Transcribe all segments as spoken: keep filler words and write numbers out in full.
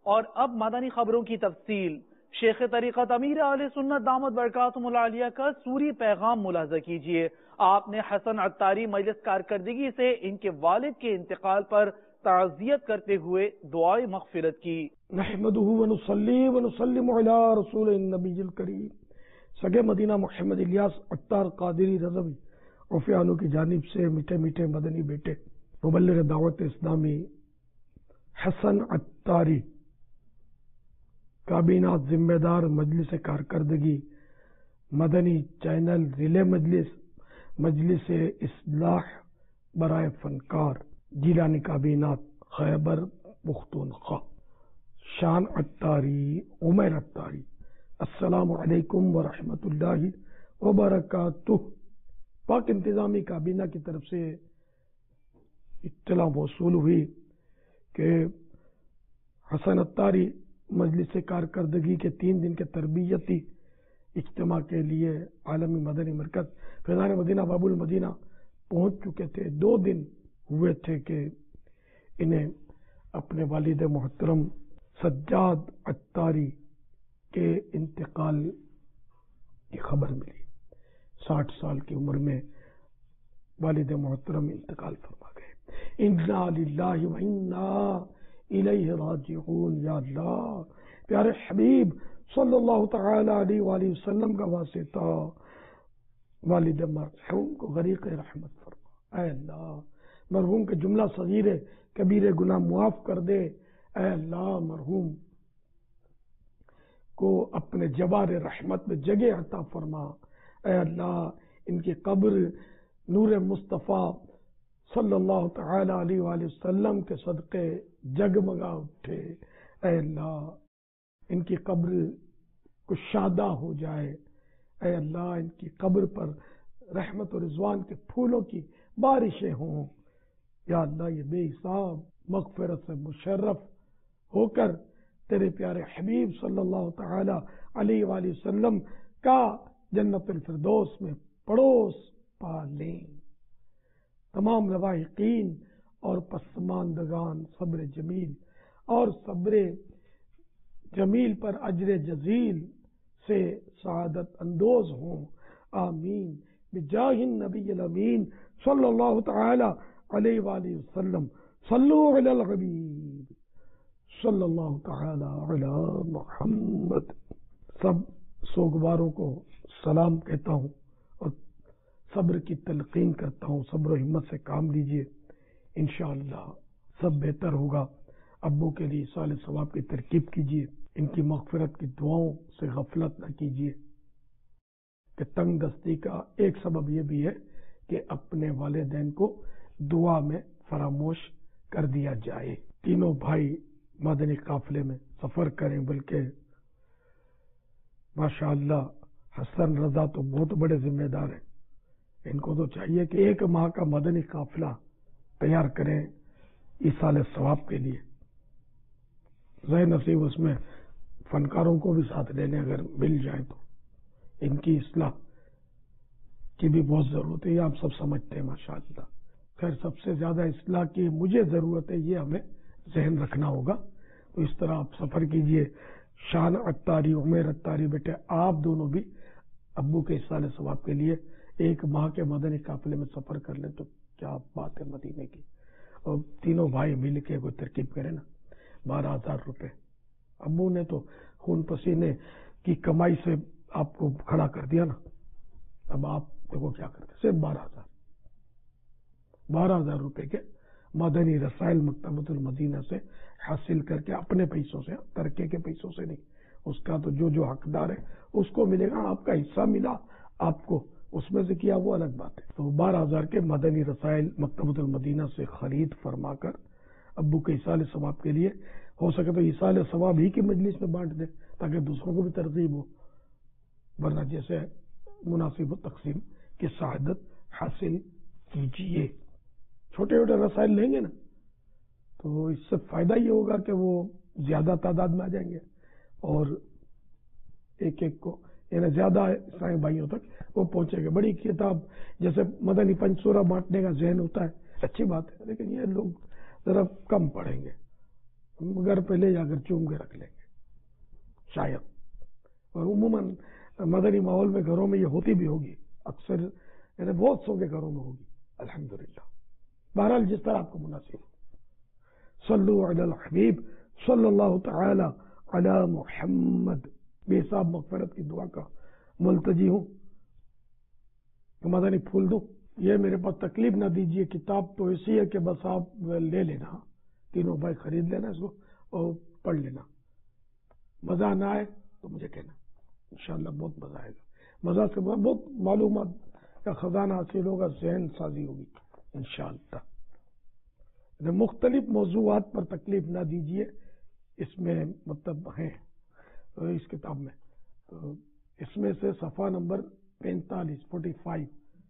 اور اب مدنی خبروں کی تفصیل۔ شیخ طریقت امیر اہل سنت دامت برکاتہم العالیہ کا سوری پیغام ملاحظہ کیجیے۔ آپ نے حسن عطاری مجلس کارکردگی سے ان کے والد کے انتقال پر تعزیت کرتے ہوئے دعائے مغفرت کی۔ نحمدہ ونصلی ونسلم علی رسول النبی الکریم۔ سگے مدینہ محمد الیاس عطار قادری رضوی عفیانو کی جانب سے میٹھے میٹھے مدنی بیٹے مبلغ دعوت اسلامی حسن عطاری، کابینہ ذمہ دار مجلس کارکردگی مدنی چینل ریلے مجلس مجلس اصلاح برائے فنکار جیلانی کابینات خیبر پختونخوا شان عطاری عمر عطاری، السلام علیکم ورحمۃ اللہ وبرکاتہ۔ پاک انتظامی کابینہ کی طرف سے اطلاع موصول ہوئی کہ حسن عطاری مجلس کارکردگی کے تین دن کے تربیتی اجتماع کے لیے عالمی مدنی مرکز فیضان مدینہ باب المدینہ پہنچ چکے تھے۔ دو دن ہوئے تھے کہ انہیں اپنے والد محترم سجاد عطاری کے انتقال کی خبر ملی۔ ساٹھ سال کی عمر میں والد محترم انتقال فرما گئے۔ انا للہ و انا الیہ راجعون۔ یا اللہ، پیارے حبیب صلی اللہ تعالی علیہ وآلہ وسلم کا واسطہ والد مرحوم کو غریق رحمت فرما۔ اے اللہ، مرحوم کے جملہ صغیر کبیر گناہ معاف کر دے۔ اے اللہ، مرحوم کو اپنے جبار رحمت میں جگہ عطا فرما۔ اے اللہ، ان کی قبر نور مصطفیٰ صلی اللہ تعالی علیہ وآلہ وسلم کے صدقے جگمگا اٹھے۔ اے اللہ، ان کی قبر کشادہ ہو جائے۔ اے اللہ، ان کی قبر پر رحمت و رضوان کے پھولوں کی بارشیں ہوں۔ یا اللہ، یہ بے حساب مغفرت سے مشرف ہو کر تیرے پیارے حبیب صلی اللہ تعالی علیہ وآلہ وسلم کا جنت الفردوس میں پڑوس پا لیں۔ تمام لواحقین اور پسماندگان صبر جمیل اور صبر جمیل پر اجر جزیل سے سعادت اندوز ہوں، آمین بجاہ النبی الامین صلی اللہ تعالی علیہ وآلہ وسلم۔ صلو علی الحبیب صلی اللہ تعالی علی محمد۔ سب سوگواروں کو سلام کہتا ہوں اور صبر کی تلقین کرتا ہوں۔ صبر و ہمت سے کام لیجئے، انشاءاللہ سب بہتر ہوگا۔ ابو کے لیے ایصال ثواب کی ترکیب کیجئے، ان کی مغفرت کی دعاؤں سے غفلت نہ کیجئے کہ تنگ دستی کا ایک سبب یہ بھی ہے کہ اپنے والدین کو دعا میں فراموش کر دیا جائے۔ تینوں بھائی مدنی قافلے میں سفر کریں، بلکہ ماشاءاللہ حسن رضا تو بہت بڑے ذمہ دار ہیں۔ ان کو تو چاہیے کہ ایک ماہ کا مدنی قافلہ تیار کریں ایصال ثواب کے لیے۔ ذہن نصیب اس میں فنکاروں کو بھی ساتھ لینے اگر مل جائیں تو ان کی اصلاح کی بھی بہت ضرورت ہے، یہ آپ سب سمجھتے ہیں ماشاءاللہ۔ خیر، سب سے زیادہ اصلاح کی مجھے ضرورت ہے، یہ ہمیں ذہن رکھنا ہوگا۔ تو اس طرح آپ سفر کیجئے۔ شان عطاری عمر عطاری بیٹے، آپ دونوں بھی ابو کے ایصال ثواب کے لیے ایک ماہ کے مدنی قافلے میں سفر کر لیں تو کیا بات ہے مدینے کی۔ اور تینوں بھائی مل کے کوئی ترکیب کریں نا، بارہ ہزار روپے ابو نے تو خون پسینے کی کمائی سے آپ کو کھڑا کر دیا نا، اب آپ دیکھو کیا کرتے، صرف بارہ ہزار بارہ ہزار روپے کے مدنی رسائل مکتبۃ المدینہ سے حاصل کر کے اپنے پیسوں سے، ترکے کے پیسوں سے نہیں، اس کا تو جو جو حقدار ہے اس کو ملے گا، آپ کا حصہ ملا آپ کو اس میں سے کیا وہ الگ بات ہے۔ تو بارہ ہزار کے مدنی رسائل مکتبۃ المدینہ سے خرید فرما کر ابو کے ایصال ثواب کے لیے ہو سکے تو ایصال ثواب ہی کی مجلس میں بانٹ دیں تاکہ دوسروں کو بھی ترغیب ہو، ورنہ جیسے مناسب و تقسیم کی سعادت حاصل کیجیے۔ چھوٹے چھوٹے رسائل لیں گے نا تو اس سے فائدہ یہ ہوگا کہ وہ زیادہ تعداد میں آ جائیں گے اور ایک ایک کو یعنی زیادہ عیسائی بھائیوں تک وہ پہنچے گا۔ بڑی کتاب جیسے مدنی پنچورہ بانٹنے کا ذہن ہوتا ہے، اچھی بات ہے، لیکن یہ لوگ ذرا کم پڑھیں گے، گھر پہ لے جا کر چوم کے رکھ لیں گے شاید. اور عموماً مدنی ماحول میں گھروں میں یہ ہوتی بھی ہوگی اکثر، یعنی بہت سو کے گھروں میں ہوگی الحمدللہ. بہرحال جس طرح آپ کو مناسب ہو. صلو علی الحبیب صلی اللہ تعالی علی محمد. بے حساب مغفرت کی دعا کا ملتجی ہوں کہ مدنی پھول دوں. یہ میرے پاس تکلیف نہ دیجیے، کتاب تو ایسی ہے کہ بس آپ لے لینا، تینوں بھائی خرید لینا اس کو اور پڑھ لینا. مزہ نہ آئے تو مجھے کہنا، انشاءاللہ بہت مزہ آئے گا. مزہ سے بہت معلومات کا خزانہ حاصل ہوگا، ذہن سازی ہوگی انشاءاللہ. مختلف موضوعات پر تکلیف نہ دیجیے، اس میں مطلب ہیں اس کتاب میں. تو اس میں سے صفحہ نمبر پینتالیس فورٹی فائیو،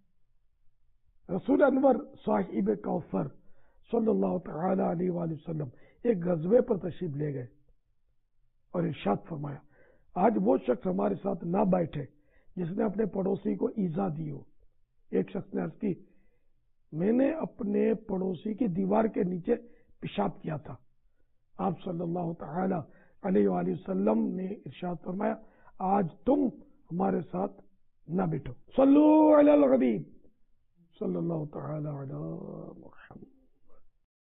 رسول انور صاحب کوثر صلی اللہ تعالی علیہ وآلہ وسلم ایک غزوے پر تشریف لے گئے اور ارشاد فرمایا، آج وہ شخص ہمارے ساتھ نہ بیٹھے جس نے اپنے پڑوسی کو ایذا دی ہو. ایک شخص نے عرض کی، میں نے اپنے پڑوسی کی دیوار کے نیچے پیشاب کیا تھا. آپ صلی اللہ تعالی علیہ وآلہ وسلم نے ارشاد فرمایا، آج تم ہمارے ساتھ نہ بیٹھو. صلو علی الحبیب صلی اللہ تعالی علی محمد.